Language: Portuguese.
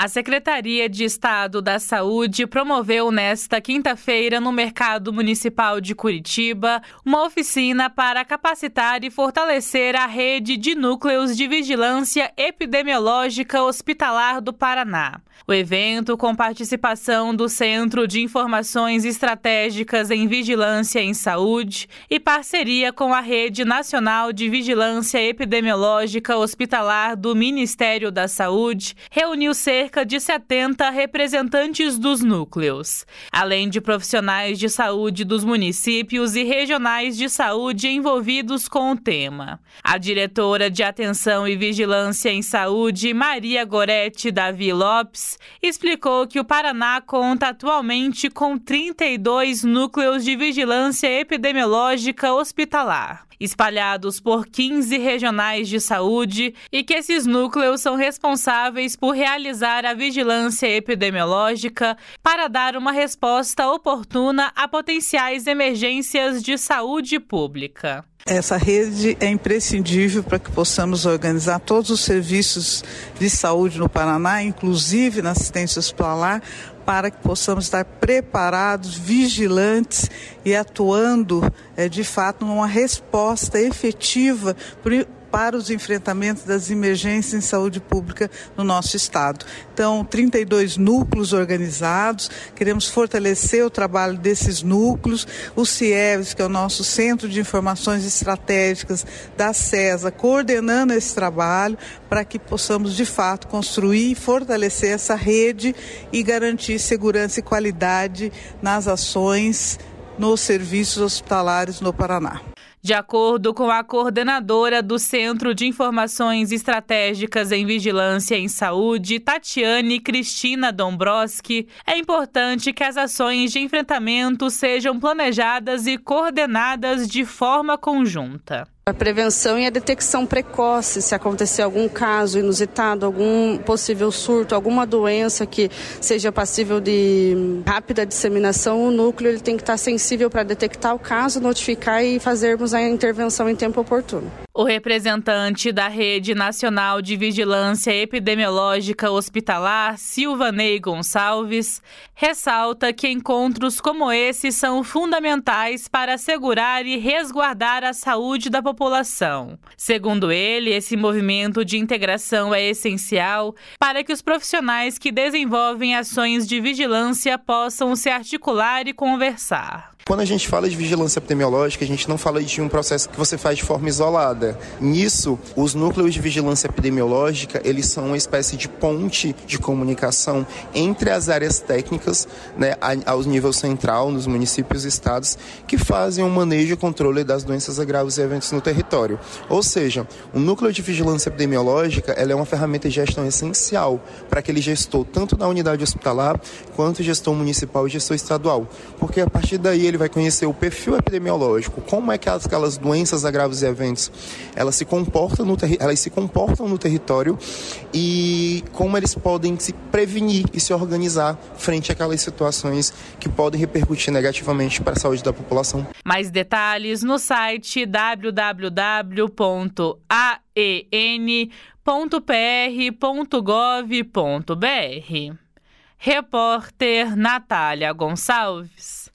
A Secretaria de Estado da Saúde promoveu nesta quinta-feira no Mercado Municipal de Curitiba uma oficina para capacitar e fortalecer a rede de núcleos de vigilância epidemiológica hospitalar do Paraná. O evento, com participação do Centro de Informações Estratégicas em Vigilância em Saúde e parceria com a Rede Nacional de Vigilância Epidemiológica Hospitalar do Ministério da Saúde, reuniu cerca de 70 representantes dos núcleos, além de profissionais de saúde dos municípios e regionais de saúde envolvidos com o tema. A diretora de Atenção e Vigilância em Saúde, Maria Gorete Davi Lopes, explicou que o Paraná conta atualmente com 32 núcleos de vigilância epidemiológica hospitalar, espalhados por 15 regionais de saúde, e que esses núcleos são responsáveis por realizar a vigilância epidemiológica para dar uma resposta oportuna a potenciais emergências de saúde pública. Essa rede é imprescindível para que possamos organizar todos os serviços de saúde no Paraná, inclusive na assistência hospitalar, para que possamos estar preparados, vigilantes e atuando de fato numa resposta efetiva para os enfrentamentos das emergências em saúde pública no nosso estado. Então, 32 núcleos organizados, queremos fortalecer o trabalho desses núcleos, o CIEVS, que é o nosso Centro de Informações Estratégicas da CESA, coordenando esse trabalho para que possamos, de fato, construir e fortalecer essa rede e garantir segurança e qualidade nas ações nos serviços hospitalares no Paraná. De acordo com a coordenadora do Centro de Informações Estratégicas em Vigilância em Saúde, Tatiane Cristina Dombrowski, é importante que as ações de enfrentamento sejam planejadas e coordenadas de forma conjunta. A prevenção e a detecção precoce, se acontecer algum caso inusitado, algum possível surto, alguma doença que seja passível de rápida disseminação, o núcleo ele tem que estar sensível para detectar o caso, notificar e fazermos a intervenção em tempo oportuno. O representante da Rede Nacional de Vigilância Epidemiológica Hospitalar, Silvanei Gonçalves, ressalta que encontros como esse são fundamentais para assegurar e resguardar a saúde da população. Segundo ele, esse movimento de integração é essencial para que os profissionais que desenvolvem ações de vigilância possam se articular e conversar. Quando a gente fala de vigilância epidemiológica, a gente não fala de um processo que você faz de forma isolada. Nisso, os núcleos de vigilância epidemiológica, eles são uma espécie de ponte de comunicação entre as áreas técnicas, né, ao nível central, nos municípios e estados, que fazem o manejo e controle das doenças graves e eventos no território. Ou seja, o núcleo de vigilância epidemiológica, ela é uma ferramenta de gestão essencial para aquele gestor, tanto da unidade hospitalar, quanto gestor municipal e gestor estadual. Porque a partir daí ele vai conhecer o perfil epidemiológico, como é que aquelas doenças graves e eventos elas se comportam no território e como eles podem se prevenir e se organizar frente àquelas situações que podem repercutir negativamente para a saúde da população. Mais detalhes no site www.aen.pr.gov.br. Repórter Natália Gonçalves.